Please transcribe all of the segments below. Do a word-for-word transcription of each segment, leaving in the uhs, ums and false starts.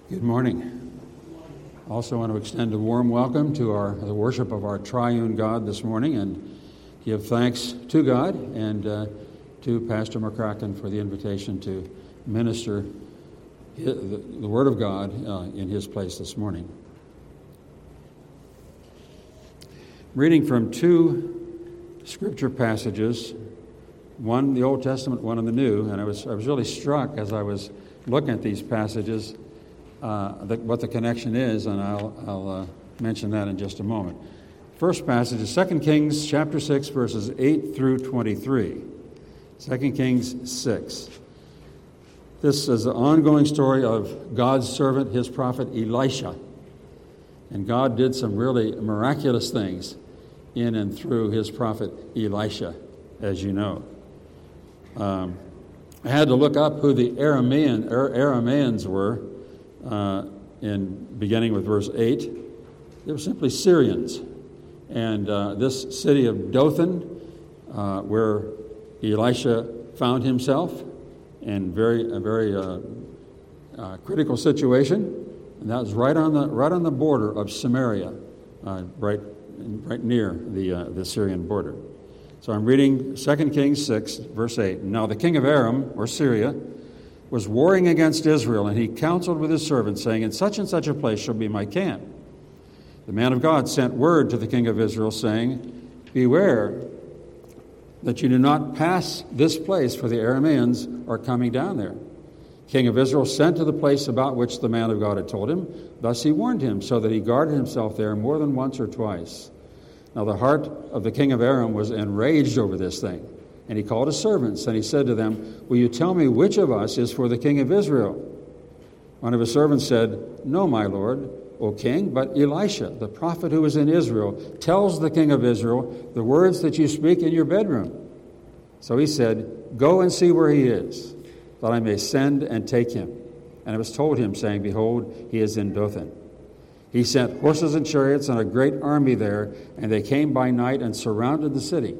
Good morning. Also want to extend a warm welcome to our the worship of our triune God this morning and give thanks to God and uh, to Pastor McCracken for the invitation to minister the, the Word of God uh, in his place this morning. Reading from two scripture passages, one in the Old Testament, one in the New, and I was I was really struck as I was looking at these passages Uh, the, what the connection is, and I'll, I'll uh, mention that in just a moment. First passage is Second Kings chapter six, verses eight through twenty-three. Second Kings six. This is the ongoing story of God's servant, his prophet Elisha. And God did some really miraculous things in and through his prophet Elisha, as you know. Um, I had to look up who the Aramean, Arameans were. Uh, in beginning with verse eight, they were simply Syrians. And uh, this city of Dothan, uh, where Elisha found himself in very a very uh, uh, critical situation, and that was right on the right on the border of Samaria, uh, right right near the uh, the Syrian border. So I'm reading Second Kings six, verse eight. Now the king of Aram, or Syria, was warring against Israel, and he counseled with his servants, saying, in such and such a place shall be my camp. The man of God sent word to the king of Israel, saying, beware that you do not pass this place, for the Arameans are coming down there. The king of Israel sent to the place about which the man of God had told him. Thus he warned him, so that he guarded himself there more than once or twice. Now the heart of the king of Aram was enraged over this thing. And he called his servants, and he said to them, will you tell me which of us is for the king of Israel? One of his servants said, no, my lord, O king, but Elisha, the prophet who is in Israel, tells the king of Israel the words that you speak in your bedroom. So he said, go and see where he is, that I may send and take him. And it was told him, saying, behold, he is in Dothan. He sent horses and chariots and a great army there, and they came by night and surrounded the city.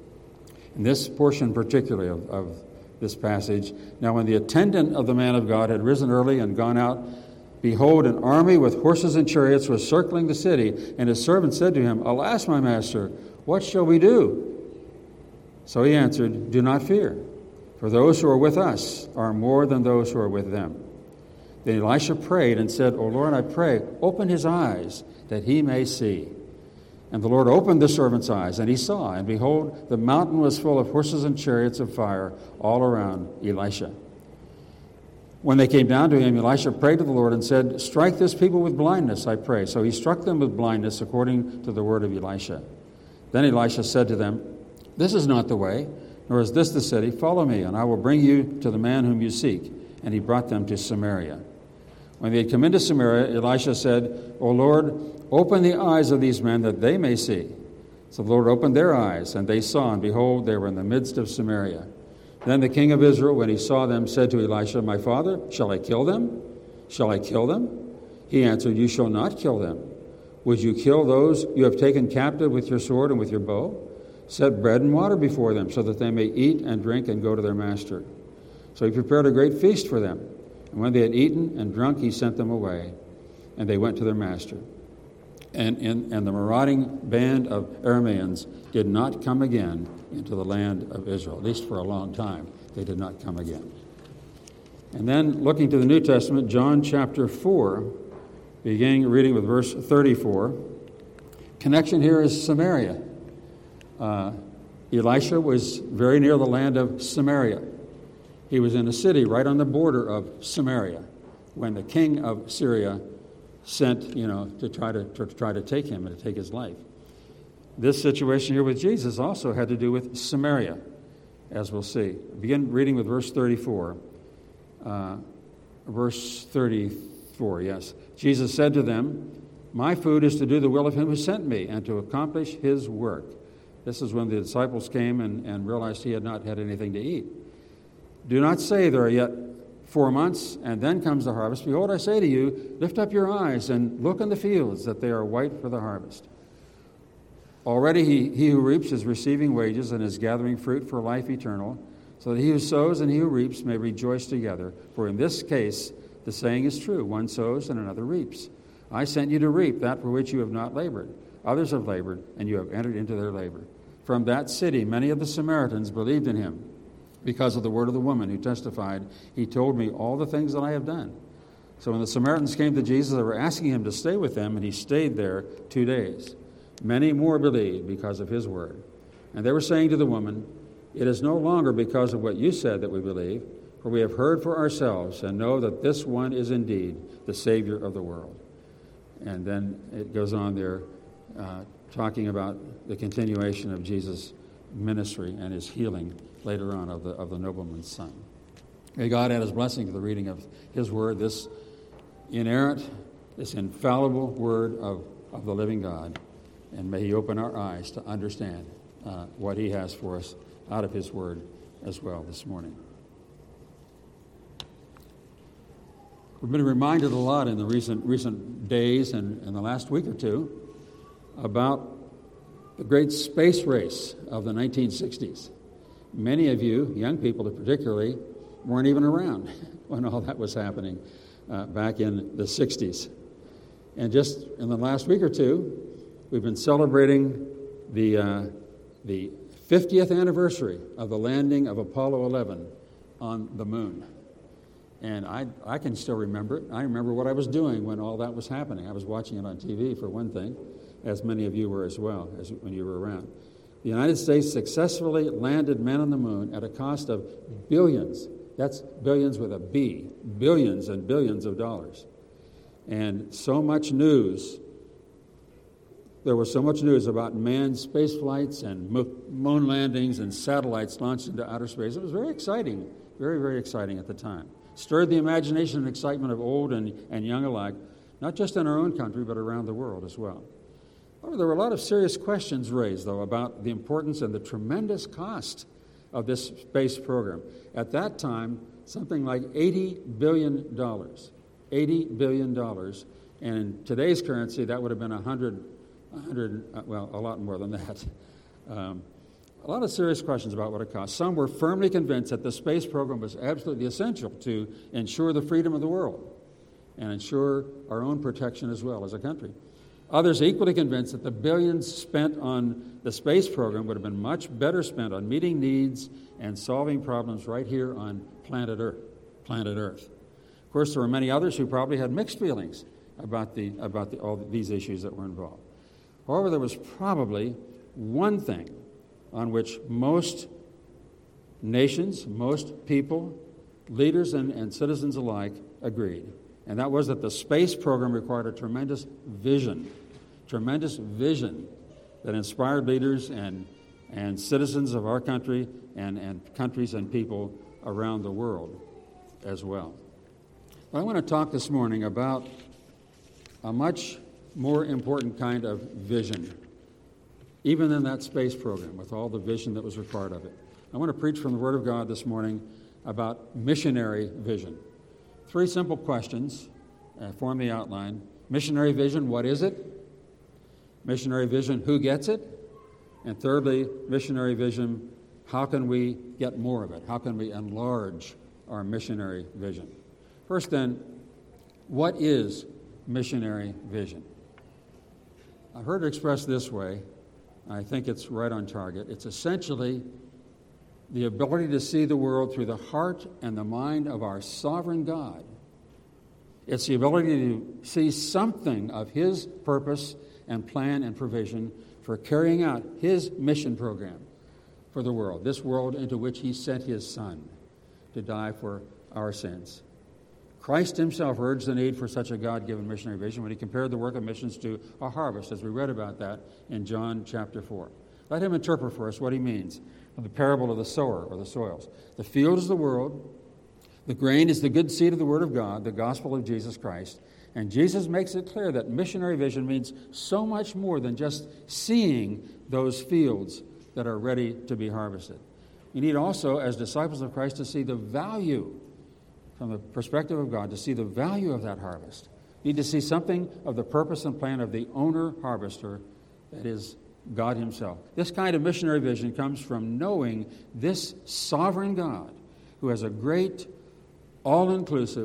In this portion particularly of, of this passage, now when the attendant of the man of God had risen early and gone out, behold, an army with horses and chariots was circling the city, and his servant said to him, alas, my master, what shall we do? So he answered, do not fear, for those who are with us are more than those who are with them. Then Elisha prayed and said, O Lord, I pray, open his eyes that he may see. And the Lord opened the servant's eyes, and he saw, and behold, the mountain was full of horses and chariots of fire all around Elisha. When they came down to him, Elisha prayed to the Lord and said, strike this people with blindness, I pray. So he struck them with blindness according to the word of Elisha. Then Elisha said to them, this is not the way, nor is this the city. Follow me, and I will bring you to the man whom you seek. And he brought them to Samaria. When they had come into Samaria, Elisha said, O Lord, open the eyes of these men that they may see. So the Lord opened their eyes, and they saw, and behold, they were in the midst of Samaria. Then the king of Israel, when he saw them, said to Elisha, my father, shall I kill them? Shall I kill them? He answered, you shall not kill them. Would you kill those you have taken captive with your sword and with your bow? Set bread and water before them, so that they may eat and drink and go to their master. So he prepared a great feast for them. And when they had eaten and drunk, he sent them away, and they went to their master. And, and, and the marauding band of Arameans did not come again into the land of Israel, at least for a long time. They did not come again. And then, looking to the New Testament, John chapter four, beginning reading with verse thirty-four. Connection here is Samaria. Uh, Elisha was very near the land of Samaria. He was in a city right on the border of Samaria when the king of Syria sent, you know, to try to, to try to take him and to take his life. This situation here with Jesus also had to do with Samaria, as we'll see. Begin reading with verse thirty-four. Uh, verse thirty-four, yes. Jesus said to them, my food is to do the will of him who sent me and to accomplish his work. This is when the disciples came and, and realized he had not had anything to eat. Do not say there are yet four months, and then comes the harvest. Behold, I say to you, lift up your eyes and look in the fields, that they are white for the harvest. Already he, he who reaps is receiving wages and is gathering fruit for life eternal, so that he who sows and he who reaps may rejoice together. For in this case the saying is true, one sows and another reaps. I sent you to reap that for which you have not labored. Others have labored, and you have entered into their labor. From that city, many of the Samaritans believed in him because of the word of the woman who testified, he told me all the things that I have done. So when the Samaritans came to Jesus, they were asking him to stay with them, and he stayed there two days. Many more believed because of his word. And they were saying to the woman, it is no longer because of what you said that we believe, for we have heard for ourselves and know that this one is indeed the Savior of the world. And then it goes on there uh, talking about the continuation of Jesus' ministry and his healing later on of the of the nobleman's son. May God add his blessing to the reading of his word, this inerrant, this infallible word of, of the living God. And may he open our eyes to understand uh, what he has for us out of his word as well this morning. We've been reminded a lot in the recent recent days and in the last week or two about the great space race of the nineteen sixties. Many of you, young people particularly, weren't even around when all that was happening uh, back in the sixties. And just in the last week or two, we've been celebrating the uh, the fiftieth anniversary of the landing of Apollo eleven on the moon. And I I can still remember it. I remember what I was doing when all that was happening. I was watching it on T V, for one thing, as many of you were as well, as when you were around. The United States successfully landed men on the moon at a cost of billions. That's billions with a B, billions and billions of dollars. And so much news, there was so much news about manned space flights and moon landings and satellites launched into outer space. It was very exciting, very, very exciting at the time. Stirred the imagination and excitement of old and, and young alike, not just in our own country, but around the world as well. However, there were a lot of serious questions raised, though, about the importance and the tremendous cost of this space program. At that time, something like eighty billion dollars. eighty billion dollars. And in today's currency, that would have been one hundred, one hundred uh, well, a lot more than that. Um, a lot of serious questions about what it cost. Some were firmly convinced that the space program was absolutely essential to ensure the freedom of the world and ensure our own protection as well as a country. Others equally convinced that the billions spent on the space program would have been much better spent on meeting needs and solving problems right here on planet Earth. Planet Earth. Of course, there were many others who probably had mixed feelings about the about the, all these issues that were involved. However, there was probably one thing on which most nations, most people, leaders and, and citizens alike agreed, and that was that the space program required a tremendous vision. Tremendous vision that inspired leaders and, and citizens of our country and, and countries and people around the world as well. But I want to talk this morning about a much more important kind of vision, even than that space program, with all the vision that was required of it. I want to preach from the Word of God this morning about missionary vision. Three simple questions uh, form the outline. Missionary vision, what is it? Missionary vision, who gets it? And thirdly, missionary vision, how can we get more of it? How can we enlarge our missionary vision? First then, what is missionary vision? I've heard it expressed this way. I think it's right on target. It's essentially the ability to see the world through the heart and the mind of our sovereign God. It's the ability to see something of His purpose and plan and provision for carrying out His mission program for the world, this world into which He sent His Son to die for our sins. Christ Himself urged the need for such a God-given missionary vision when He compared the work of missions to a harvest, as we read about that in John chapter four. Let Him interpret for us what He means from the parable of the sower or the soils. The field is the world. The grain is the good seed of the Word of God, the gospel of Jesus Christ. And Jesus makes it clear that missionary vision means so much more than just seeing those fields that are ready to be harvested. We need also, as disciples of Christ, to see the value from the perspective of God, to see the value of that harvest. We need to see something of the purpose and plan of the owner-harvester, that is God Himself. This kind of missionary vision comes from knowing this sovereign God who has a great, all-inclusive,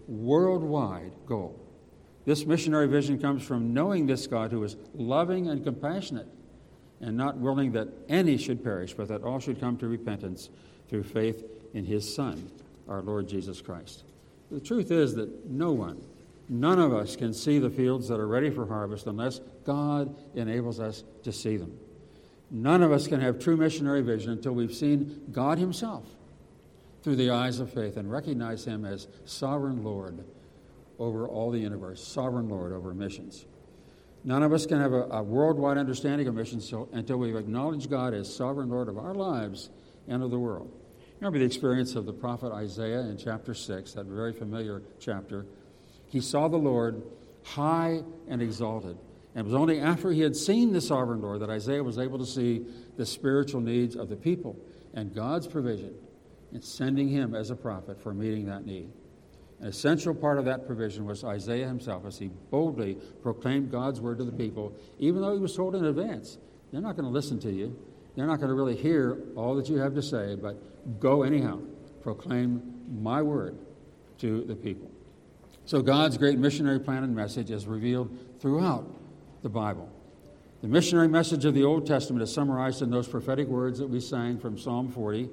worldwide goal. This missionary vision comes from knowing this God who is loving and compassionate and not willing that any should perish, but that all should come to repentance through faith in his Son, our Lord Jesus Christ. The truth is that no one, none of us can see the fields that are ready for harvest unless God enables us to see them. None of us can have true missionary vision until we've seen God himself through the eyes of faith and recognize him as sovereign Lord over all the universe, sovereign Lord over missions. None of us can have a, a worldwide understanding of missions so, until we've acknowledged God as sovereign Lord of our lives and of the world. Remember the experience of the prophet Isaiah in chapter six, that very familiar chapter. He saw the Lord high and exalted. And it was only after he had seen the sovereign Lord that Isaiah was able to see the spiritual needs of the people and God's provision in sending him as a prophet for meeting that need. An essential part of that provision was Isaiah himself as he boldly proclaimed God's word to the people, even though he was told in advance, they're not going to listen to you. They're not going to really hear all that you have to say, but go anyhow. Proclaim my word to the people. So God's great missionary plan and message is revealed throughout the Bible. The missionary message of the Old Testament is summarized in those prophetic words that we sang from Psalm forty,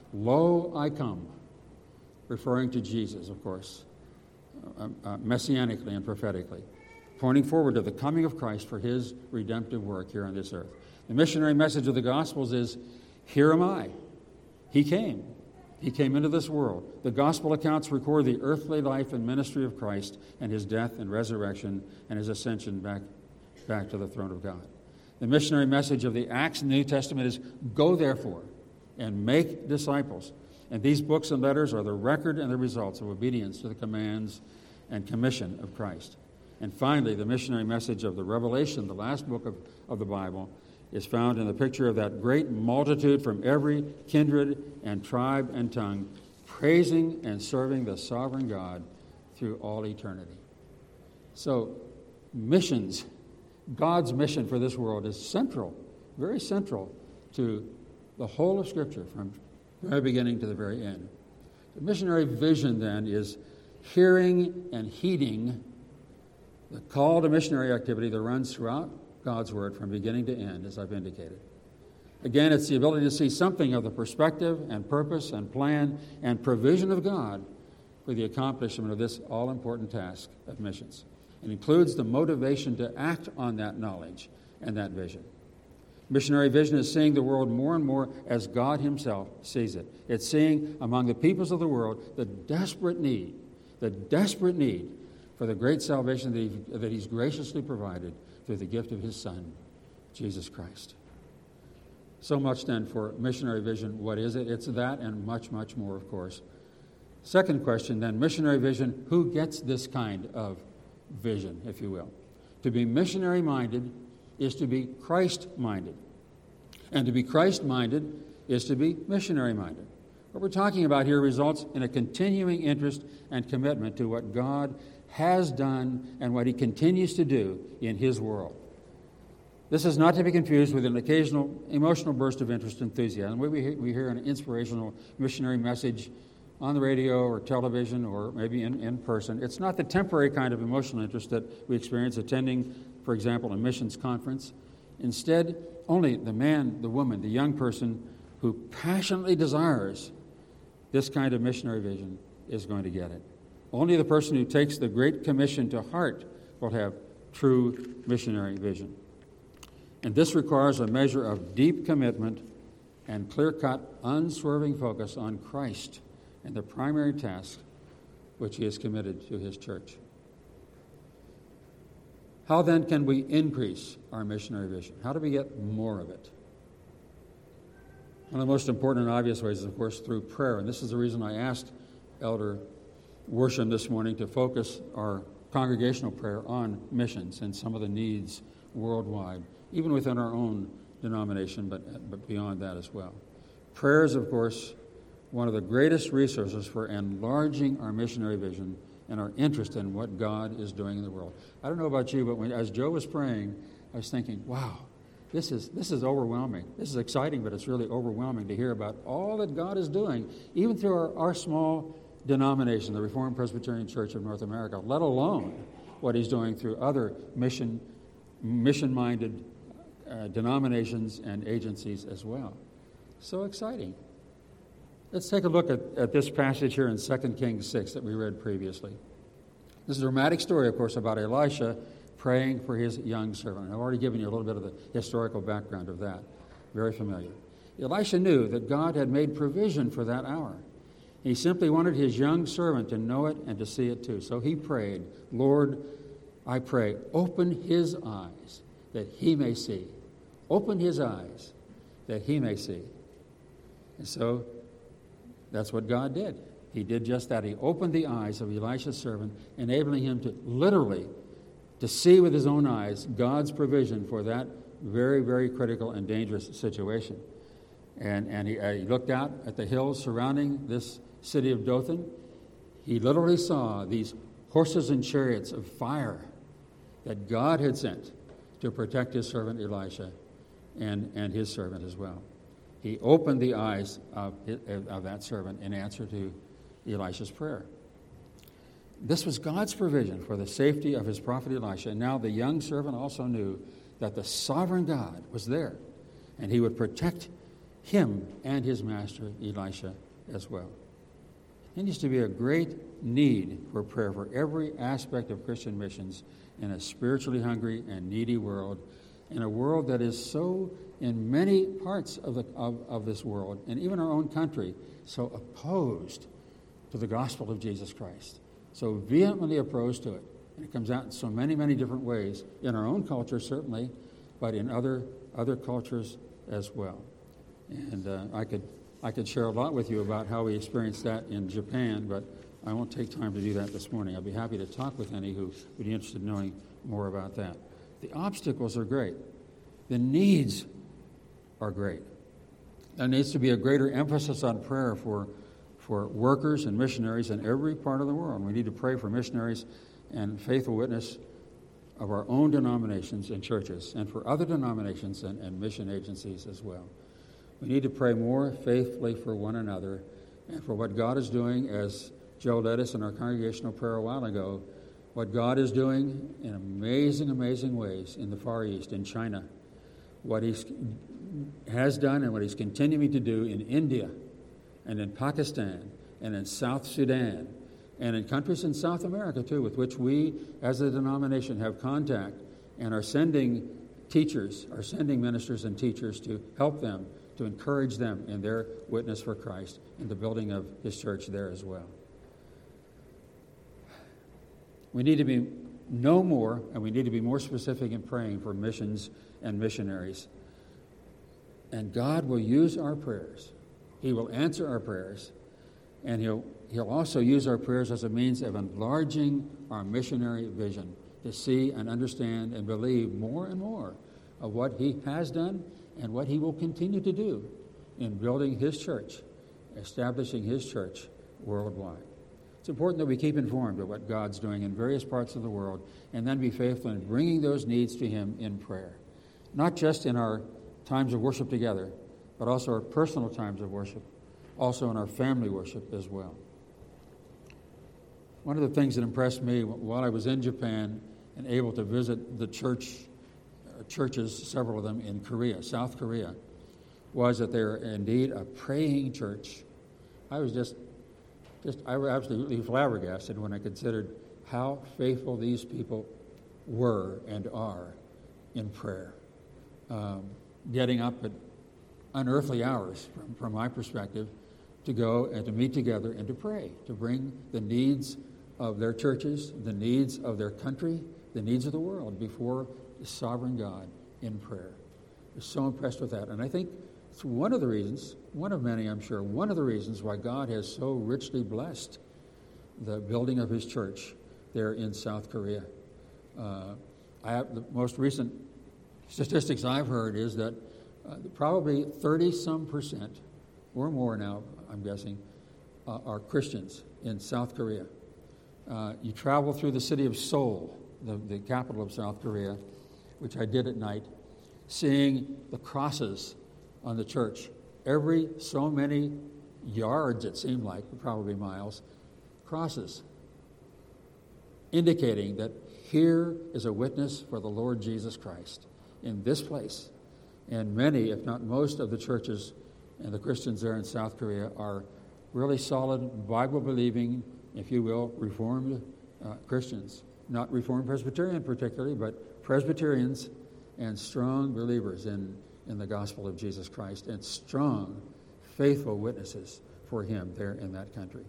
"Lo, I come," referring to Jesus, of course, uh, uh, messianically and prophetically, pointing forward to the coming of Christ for his redemptive work here on this earth. The missionary message of the Gospels is, "Here am I." He came. He came into this world. The Gospel accounts record the earthly life and ministry of Christ and his death and resurrection and his ascension back, back to the throne of God. The missionary message of the Acts in the New Testament is, "Go therefore and make disciples." And these books and letters are the record and the results of obedience to the commands and commission of Christ. And finally, the missionary message of the Revelation, the last book of, of the Bible, is found in the picture of that great multitude from every kindred and tribe and tongue, praising and serving the sovereign God through all eternity. So, missions, God's mission for this world is central, very central to the whole of Scripture, from the very beginning to the very end. The missionary vision, then, is hearing and heeding the call to missionary activity that runs throughout God's Word from beginning to end, as I've indicated. Again, it's the ability to see something of the perspective and purpose and plan and provision of God for the accomplishment of this all-important task of missions. It includes the motivation to act on that knowledge and that vision. Missionary vision is seeing the world more and more as God himself sees it. It's seeing among the peoples of the world the desperate need, the desperate need for the great salvation that, he, that he's graciously provided through the gift of his Son, Jesus Christ. So much then for missionary vision. What is it? It's that and much, much more, of course. Second question then, missionary vision, who gets this kind of vision, if you will? To be missionary-minded is to be Christ-minded. And to be Christ-minded is to be missionary-minded. What we're talking about here results in a continuing interest and commitment to what God has done and what he continues to do in his world. This is not to be confused with an occasional emotional burst of interest and enthusiasm. We, we hear an inspirational missionary message on the radio or television or maybe in, in person. It's not the temporary kind of emotional interest that we experience attending, for example, a missions conference. Instead, only the man, the woman, the young person who passionately desires this kind of missionary vision is going to get it. Only the person who takes the Great Commission to heart will have true missionary vision. And this requires a measure of deep commitment and clear-cut, unswerving focus on Christ and the primary task which he has committed to his church. How then can we increase our missionary vision? How do we get more of it? One of the most important and obvious ways is, of course, through prayer. And this is the reason I asked Elder Worsham this morning to focus our congregational prayer on missions and some of the needs worldwide, even within our own denomination, but, but beyond that as well. Prayer is, of course, one of the greatest resources for enlarging our missionary vision and our interest in what God is doing in the world. I don't know about you, but when, as Joe was praying, I was thinking, wow, this is this is overwhelming. This is exciting, but it's really overwhelming to hear about all that God is doing, even through our, our small denomination, the Reformed Presbyterian Church of North America, let alone what he's doing through other mission, mission-minded uh, denominations and agencies as well. So exciting. Let's take a look at, at this passage here in Second Kings six that we read previously. This is a dramatic story, of course, about Elisha praying for his young servant. I've already given you a little bit of the historical background of that. Very familiar. Elisha knew that God had made provision for that hour. He simply wanted his young servant to know it and to see it too. So he prayed, Lord, I pray, open his eyes that he may see. Open his eyes that he may see. And so that's what God did. He did just that. He opened the eyes of Elisha's servant, enabling him to literally to see with his own eyes God's provision for that very, very critical and dangerous situation. And, and he, uh, he looked out at the hills surrounding this city of Dothan. He literally saw these horses and chariots of fire that God had sent to protect his servant Elisha and, and his servant as well. He opened the eyes of, of that servant in answer to Elisha's prayer. This was God's provision for the safety of his prophet Elisha. And now the young servant also knew that the sovereign God was there, and he would protect him and his master Elisha as well. There needs to be a great need for prayer for every aspect of Christian missions in a spiritually hungry and needy world, in a world that is so, in many parts of, the, of, of this world, and even our own country, so opposed to the gospel of Jesus Christ, so vehemently opposed to it. And it comes out in so many, many different ways, in our own culture certainly, but in other other cultures as well. And uh, I could I could share a lot with you about how we experienced that in Japan, but I won't take time to do that this morning. I'll be happy to talk with any who would be interested in knowing more about that. The obstacles are great. The needs are great. There needs to be a greater emphasis on prayer for, for workers and missionaries in every part of the world. We need to pray for missionaries and faithful witness of our own denominations and churches, and for other denominations and, and mission agencies as well. We need to pray more faithfully for one another and for what God is doing, as Joe led us in our congregational prayer a while ago, what God is doing in amazing, amazing ways in the Far East, in China, what He has done and what He's continuing to do in India and in Pakistan and in South Sudan and in countries in South America, too, with which we, as a denomination, have contact and are sending teachers, are sending ministers and teachers to help them, to encourage them in their witness for Christ and the building of His church there as well. We need to be no more, and we need to be more specific in praying for missions and missionaries. And God will use our prayers. He will answer our prayers, and He'll He'll also use our prayers as a means of enlarging our missionary vision, to see and understand and believe more and more of what He has done and what He will continue to do in building His church, establishing His church worldwide. It's important that we keep informed of what God's doing in various parts of the world, and then be faithful in bringing those needs to Him in prayer. Not just in our times of worship together, but also our personal times of worship, also in our family worship as well. One of the things that impressed me while I was in Japan and able to visit the church, uh, churches, several of them in Korea, South Korea, was that they're indeed a praying church. I was just, just I was absolutely flabbergasted when I considered how faithful these people were and are in prayer. Um, getting up at unearthly hours, from, from my perspective, to go and to meet together and to pray, to bring the needs of their churches, the needs of their country, the needs of the world before the sovereign God in prayer. I was so impressed with that. And I think it's one of the reasons, one of many I'm sure, one of the reasons why God has so richly blessed the building of His church there in South Korea. Uh, I have, the most recent statistics I've heard is that uh, probably thirty-some percent or more now, I'm guessing, uh, are Christians in South Korea. Uh, you travel through the city of Seoul, the, the capital of South Korea, which I did at night, seeing the crosses on the church. Every so many yards, it seemed like, probably miles, crosses, indicating that here is a witness for the Lord Jesus Christ in this place. And many, if not most, of the churches and the Christians there in South Korea are really solid, Bible-believing, if you will, Reformed uh, Christians. Not Reformed Presbyterian particularly, but Presbyterians and strong believers in, in the gospel of Jesus Christ and strong, faithful witnesses for him there in that country.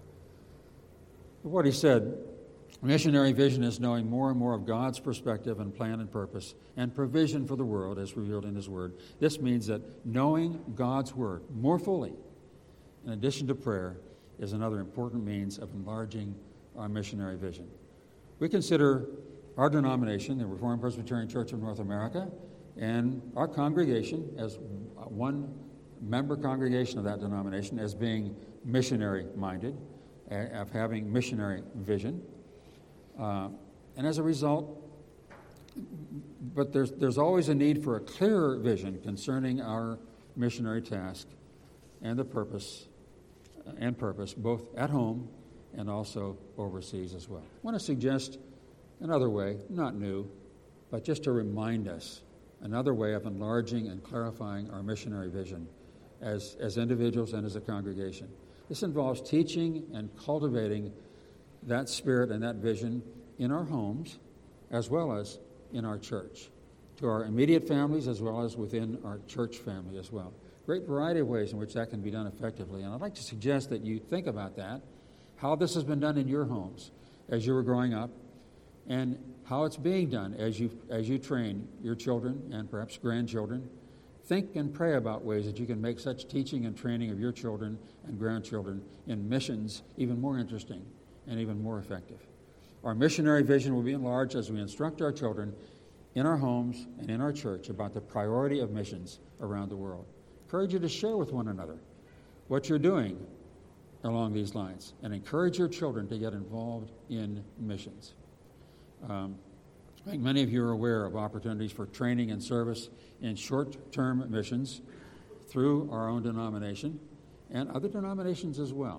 What he said, missionary vision is knowing more and more of God's perspective and plan and purpose and provision for the world as revealed in his word. This means that knowing God's word more fully, in addition to prayer, is another important means of enlarging our missionary vision. We consider our denomination, the Reformed Presbyterian Church of North America, and our congregation as one member congregation of that denomination as being missionary-minded, of having missionary vision. Uh, and as a result, but there's, there's always a need for a clearer vision concerning our missionary task and the purpose and purpose, both at home and also overseas as well. I want to suggest another way, not new, but just to remind us, another way of enlarging and clarifying our missionary vision as, as individuals and as a congregation. This involves teaching and cultivating that spirit and that vision in our homes as well as in our church, to our immediate families as well as within our church family as well. Great variety of ways in which that can be done effectively. And I'd like to suggest that you think about that, how this has been done in your homes as you were growing up, and how it's being done as you as you train your children and perhaps grandchildren. Think and pray about ways that you can make such teaching and training of your children and grandchildren in missions even more interesting and even more effective. Our missionary vision will be enlarged as we instruct our children in our homes and in our church about the priority of missions around the world. Encourage you to share with one another what you're doing along these lines and encourage your children to get involved in missions. Um, I think many of you are aware of opportunities for training and service in short-term missions through our own denomination and other denominations as well,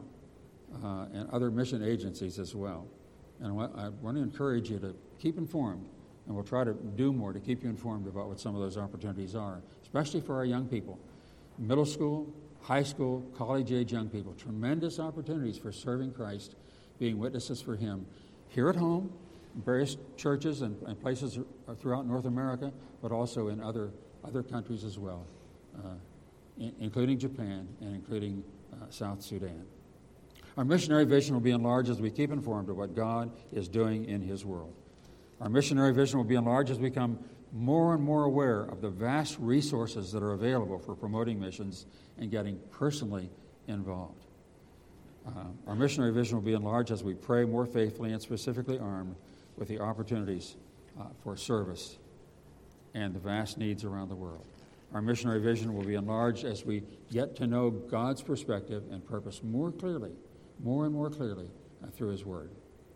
uh, and other mission agencies as well. And I want to encourage you to keep informed, and we'll try to do more to keep you informed about what some of those opportunities are, especially for our young people. Middle school, high school, college-age young people, tremendous opportunities for serving Christ, being witnesses for him here at home, various churches and, and places throughout North America, but also in other other countries as well, uh, in, including Japan and including uh, South Sudan. Our missionary vision will be enlarged as we keep informed of what God is doing in his world. Our missionary vision will be enlarged as we become more and more aware of the vast resources that are available for promoting missions and getting personally involved. Uh, our missionary vision will be enlarged as we pray more faithfully and specifically armed with the opportunities uh, for service and the vast needs around the world. Our missionary vision will be enlarged as we get to know God's perspective and purpose more clearly, more and more clearly uh, through his word.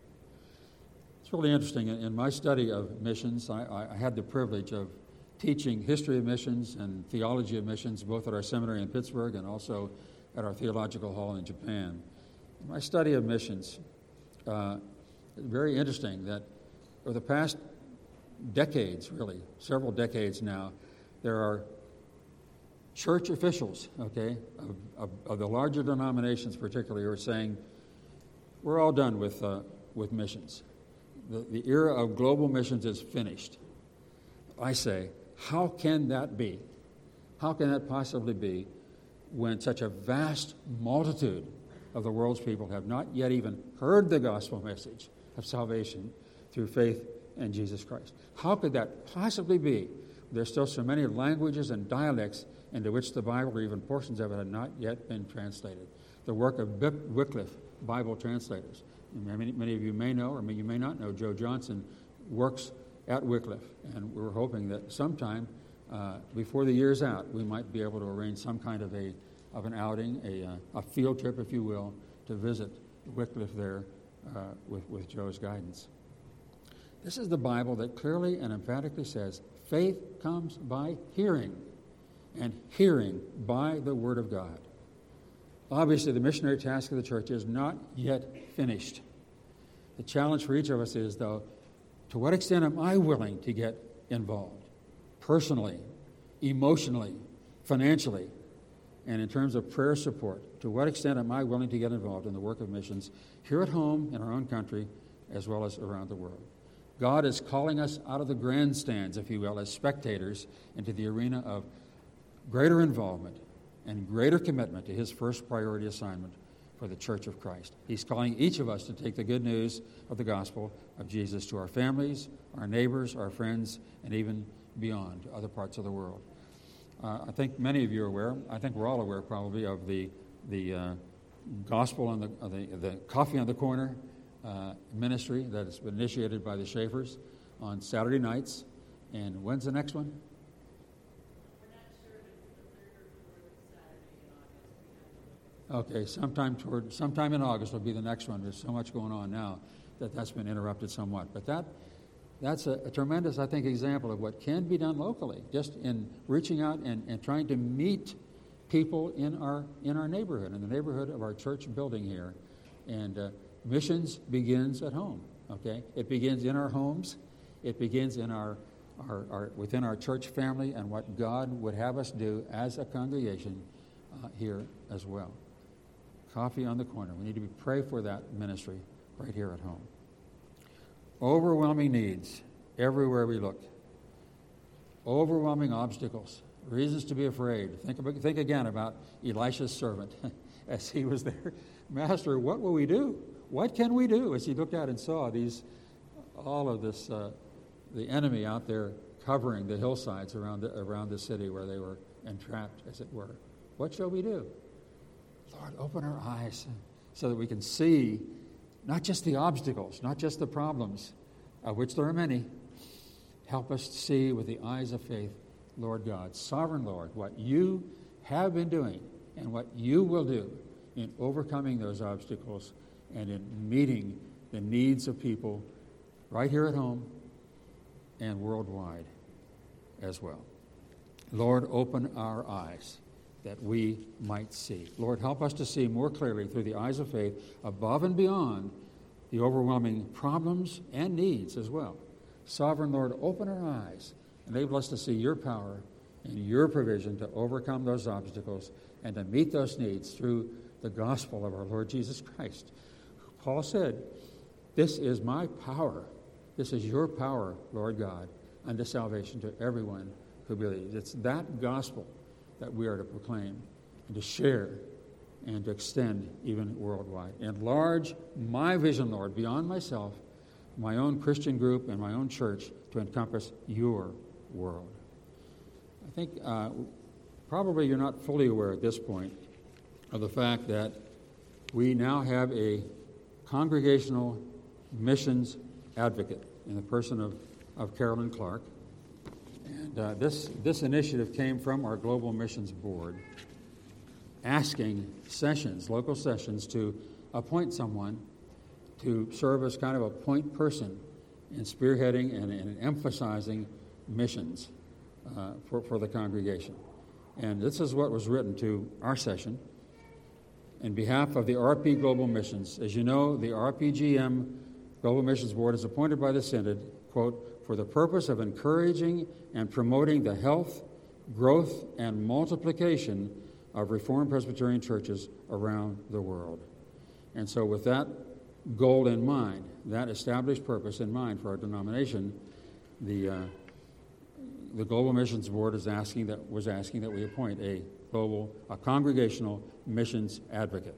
It's really interesting. In, in my study of missions, I, I had the privilege of teaching history of missions and theology of missions, both at our seminary in Pittsburgh and also at our theological hall in Japan. In my study of missions, uh, it's very interesting that over the past decades, really, several decades now, there are church officials, okay, of, of, of the larger denominations particularly, who are saying, we're all done with uh, with missions. The, the era of global missions is finished. I say, how can that be? How can that possibly be when such a vast multitude of the world's people have not yet even heard the gospel message of salvation through faith in Jesus Christ? How could that possibly be? There's still so many languages and dialects into which the Bible, or even portions of it, have not yet been translated. The work of Wycliffe Bible translators. Many, many of you may know, or you may not know, Joe Johnson works at Wycliffe, and we're hoping that sometime uh, before the year's out, we might be able to arrange some kind of a of an outing, a, uh, a field trip, if you will, to visit Wycliffe there uh, with, with Joe's guidance. This is the Bible that clearly and emphatically says, faith comes by hearing, and hearing by the Word of God. Obviously, the missionary task of the church is not yet finished. The challenge for each of us is, though, to what extent am I willing to get involved? Personally, emotionally, financially, and in terms of prayer support. To what extent am I willing to get involved in the work of missions here at home, in our own country, as well as around the world? God is calling us out of the grandstands, if you will, as spectators, into the arena of greater involvement and greater commitment to his first priority assignment for the Church of Christ. He's calling each of us to take the good news of the gospel of Jesus to our families, our neighbors, our friends, and even beyond to other parts of the world. Uh, I think many of you are aware, I think we're all aware probably, of the the uh, gospel on the, uh, the the coffee on the corner uh, ministry that has been initiated by the Schaefers on Saturday nights. And when's the next one? Okay, sometime toward sometime in August will be the next one. There's so much going on now that that's been interrupted somewhat. But that that's a, a tremendous, I think, example of what can be done locally, just in reaching out and, and trying to meet people in our in our neighborhood, in the neighborhood of our church building here. And uh, missions begins at home. Okay, it begins in our homes. It begins in our, our, our within our church family and what God would have us do as a congregation uh, here as well. Coffee on the corner. We need to be, pray for that ministry right here at home. Overwhelming needs everywhere we look. Overwhelming obstacles. Reasons to be afraid. Think about, think again about Elisha's servant as he was there. Master, what will we do? What can we do? As he looked out and saw these, all of this, uh, the enemy out there covering the hillsides around the, around the city where they were entrapped, as it were. What shall we do? Lord, open our eyes so that we can see not just the obstacles, not just the problems, of which there are many. Help us to see with the eyes of faith, Lord God, sovereign Lord, what you have been doing and what you will do in overcoming those obstacles and in meeting the needs of people right here at home and worldwide as well. Lord, open our eyes that we might see. Lord, help us to see more clearly through the eyes of faith, above and beyond the overwhelming problems and needs as well. Sovereign Lord, open our eyes, enable us to see your power and your provision to overcome those obstacles and to meet those needs through the gospel of our Lord Jesus Christ. Paul said, this is my power. This is your power, Lord God, unto salvation to everyone who believes. It's that gospel that we are to proclaim and to share and to extend even worldwide. Enlarge my vision, Lord, beyond myself, my own Christian group and my own church to encompass your world. I think uh, probably you're not fully aware at this point of the fact that we now have a congregational missions advocate in the person of, of Carolyn Clark. And uh, this, this initiative came from our Global Missions Board, asking sessions, local sessions, to appoint someone to serve as kind of a point person in spearheading and, and emphasizing missions uh, for, for the congregation. And this is what was written to our session. In behalf of the R P Global Missions, as you know, the R P G M Global Missions Board is appointed by the Synod, quote, for the purpose of encouraging and promoting the health, growth, and multiplication of Reformed Presbyterian churches around the world. And so with that goal in mind, that established purpose in mind for our denomination, the uh, the Global Missions Board is asking that was asking that we appoint a global, a congregational missions advocate.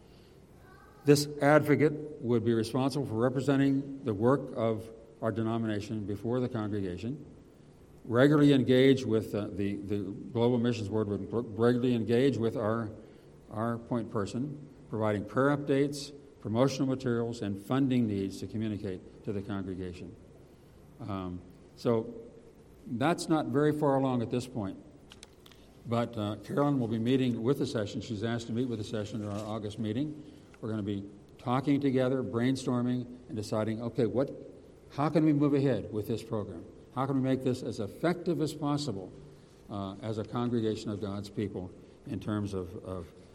This advocate would be responsible for representing the work of our denomination before the congregation, regularly engage with uh, the, the Global Missions Board would regularly engage with our, our point person, providing prayer updates, promotional materials, and funding needs to communicate to the congregation. Um, so that's not very far along at this point. But uh, Carolyn will be meeting with the session. She's asked to meet with the session at our August meeting. We're going to be talking together, brainstorming, and deciding, okay, what, how can we move ahead with this program? How can we make this as effective as possible uh, as a congregation of God's people in terms of, of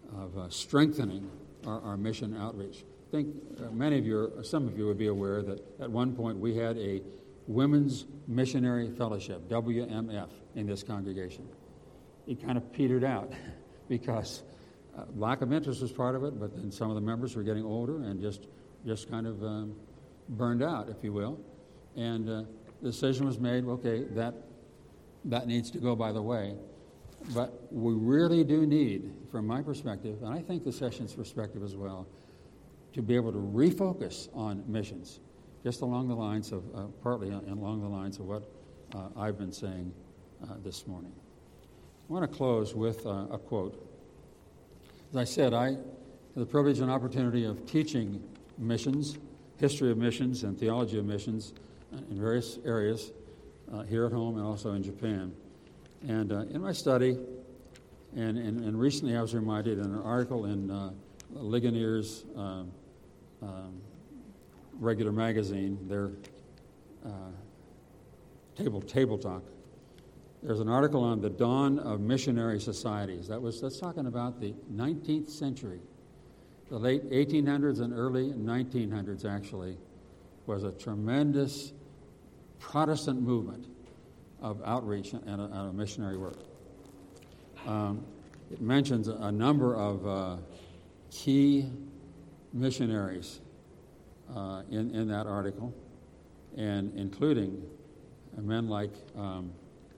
of uh, strengthening our, our mission outreach. I think uh, many of you, or some of you would be aware that at one point we had a Women's Missionary Fellowship, W M F, in this congregation. It kind of petered out because uh, lack of interest was part of it, but then some of the members were getting older and just, just kind of um, burned out, if you will. And uh, the decision was made, okay, that, that needs to go by the way. But we really do need, from my perspective, and I think the session's perspective as well, to be able to refocus on missions, just along the lines of, uh, partly along the lines of what uh, I've been saying uh, this morning. I want to close with uh, a quote. As I said, I have the privilege and opportunity of teaching missions, history of missions, and theology of missions in various areas uh, here at home and also in Japan. And uh, in my study, and, and, and recently I was reminded in an article in uh, Ligonier's uh, um, regular magazine, their uh, table table talk. There's an article on the dawn of missionary societies. That was that's talking about the nineteenth century, the late eighteen hundreds and early nineteen hundreds. Actually, was a tremendous Protestant movement of outreach and a, and a missionary work. Um, it mentions a, a number of uh, key missionaries uh, in, in that article, and including men like um,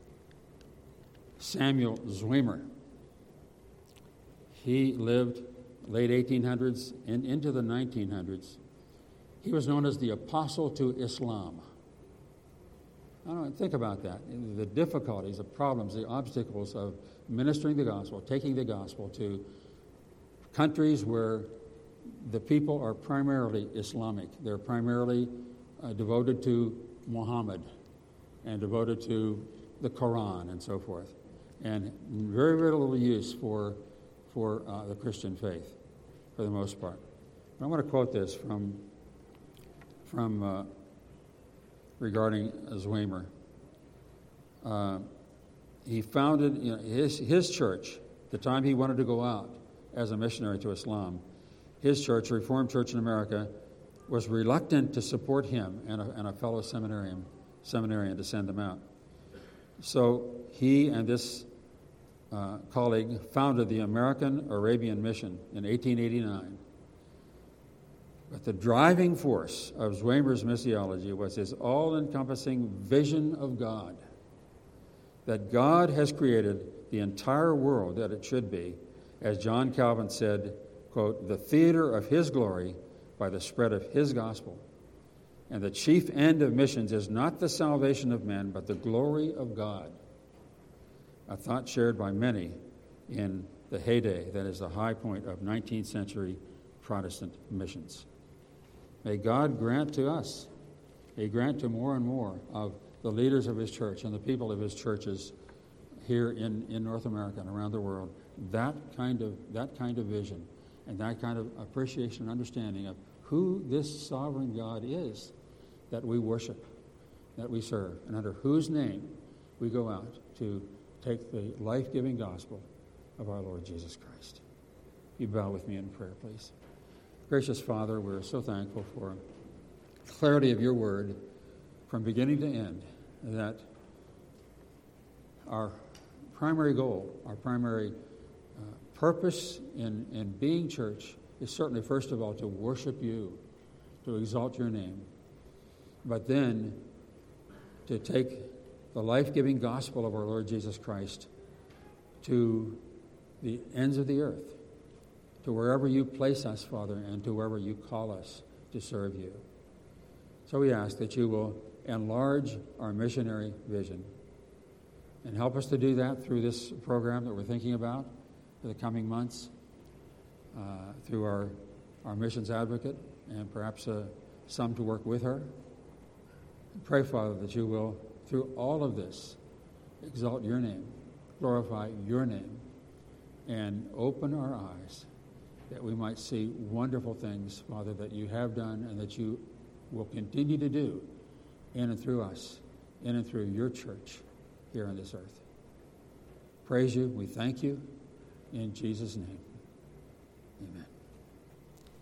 Samuel Zwemer. He lived late eighteen hundreds and into the nineteen hundreds. He was known as the Apostle to Islam. I don't know, think about that. The difficulties, the problems, the obstacles of ministering the gospel, taking the gospel to countries where the people are primarily Islamic. They're primarily uh, devoted to Muhammad and devoted to the Quran and so forth, and very, very little use for, for uh, the Christian faith, for the most part. But I want to quote this from, from uh, regarding Zwemer. Uh, he founded you know, his, his church, the time he wanted to go out as a missionary to Islam. His church, the Reformed Church in America, was reluctant to support him and a, and a fellow seminarian, seminarian to send them out. So he and this uh, colleague founded the American Arabian Mission in eighteen eighty-nine. But the driving force of Zwemer's missiology was his all-encompassing vision of God, that God has created the entire world that it should be, as John Calvin said, quote, the theater of his glory by the spread of his gospel. And the chief end of missions is not the salvation of men, but the glory of God. A thought shared by many in the heyday, that is the high point of nineteenth century Protestant missions. May God grant to us, may grant to more and more of the leaders of his church and the people of his churches here in, in North America and around the world, that kind of that kind of vision and that kind of appreciation and understanding of who this sovereign God is that we worship, that we serve, and under whose name we go out to take the life-giving gospel of our Lord Jesus Christ. You bow with me in prayer, please. Gracious Father, we're so thankful for clarity of your word from beginning to end, that our primary goal, our primary uh, purpose in, in being church is certainly, first of all, to worship you, to exalt your name, but then to take the life-giving gospel of our Lord Jesus Christ to the ends of the earth, to wherever you place us, Father, and to wherever you call us to serve you. So we ask that you will enlarge our missionary vision and help us to do that through this program that we're thinking about for the coming months, uh, through our, our missions advocate, and perhaps uh, some to work with her. Pray, Father, that you will, through all of this, exalt your name, glorify your name, and open our eyes that we might see wonderful things, Father, that you have done and that you will continue to do in and through us, in and through your church here on this earth. Praise you. We thank you. In Jesus' name, Amen.